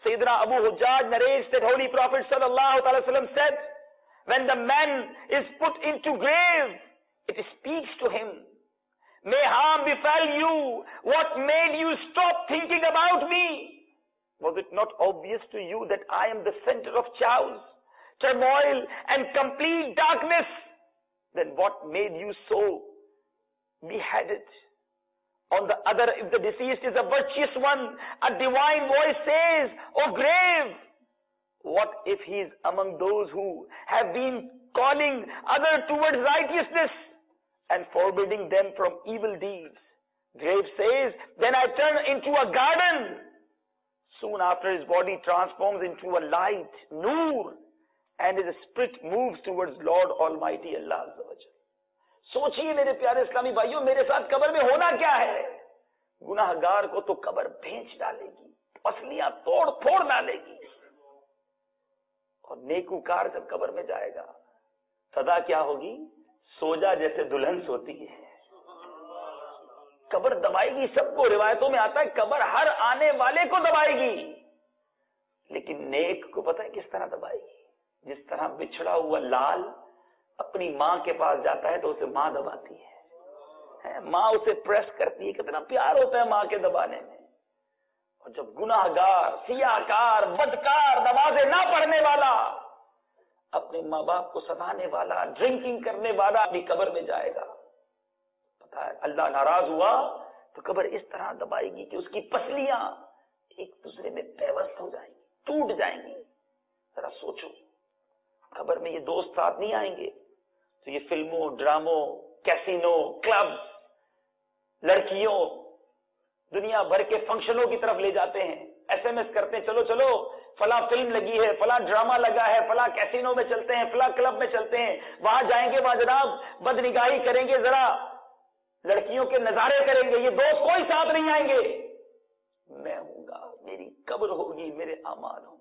Sayyidina Abu Hujjaj narrates that Holy Prophet sallallahu alaihi wasallam said, when the man is put into grave, it speaks to him, may harm befall you. What made you stop thinking about me? Was it not obvious to you that I am the center of chaos, turmoil and complete darkness? Then what made you so beheaded? On the other, if the deceased is a virtuous one, a divine voice says, "O grave, what if he is among those who have been calling others towards righteousness and forbidding them from evil deeds?" Grave says, "Then I turn into a garden." Soon after, his body transforms into a light, Noor, and his spirit moves towards Lord Almighty Allah Azza wa Jalla. सोचिए मेरे प्यारे इस्लामी भाइयों, मेरे साथ कब्र में होना क्या है? गुनाहगार को तो कब्र भेंच डालेगी, पसलियां तोड़ फोड़ डालेगी, और नेकूकार जब कब्र में जाएगा सदा क्या होगी? सोजा जैसे दुल्हन सोती है। कब्र दबाएगी सबको। रिवायतों में आता है कब्र हर आने वाले को दबाएगी, लेकिन नेक को पता है किस तरह दबाएगी? जिस तरह बिछड़ा हुआ लाल अपनी माँ के पास जाता है तो उसे माँ दबाती है, माँ उसे प्रेस करती है। कितना प्यार होता है माँ के दबाने में। और जब गुनाहगार, सियाकार, बदकार, नमाज़ें ना पढ़ने वाला, अपने माँ बाप को सताने वाला, ड्रिंकिंग करने वाला अपनी कब्र में जाएगा, पता है अल्लाह नाराज हुआ तो कब्र इस तरह दबाएगी कि उसकी पसलियां एक दूसरे में पेवस्त हो जाएंगी, टूट जाएंगी। जरा सोचो, कब्र में ये दोस्त साथ नहीं आएंगे तो ये फिल्मों, ड्रामों, कैसीनो, क्लब्स, लड़कियों, दुनिया भर के फंक्शनों की तरफ ले जाते हैं। एसएमएस करते हैं, चलो चलो फला फिल्म लगी है, फला ड्रामा लगा है, फला कैसीनो में चलते हैं, फला क्लब में चलते हैं, वहां जाएंगे, वहां जनाब बदनिगाही करेंगे, जरा लड़कियों के नजारे करेंगे। ये दोस्त कोई साथ नहीं आएंगे। मैं हूंगा, मेरी कब्र होगी, मेरे अमाल होंगे।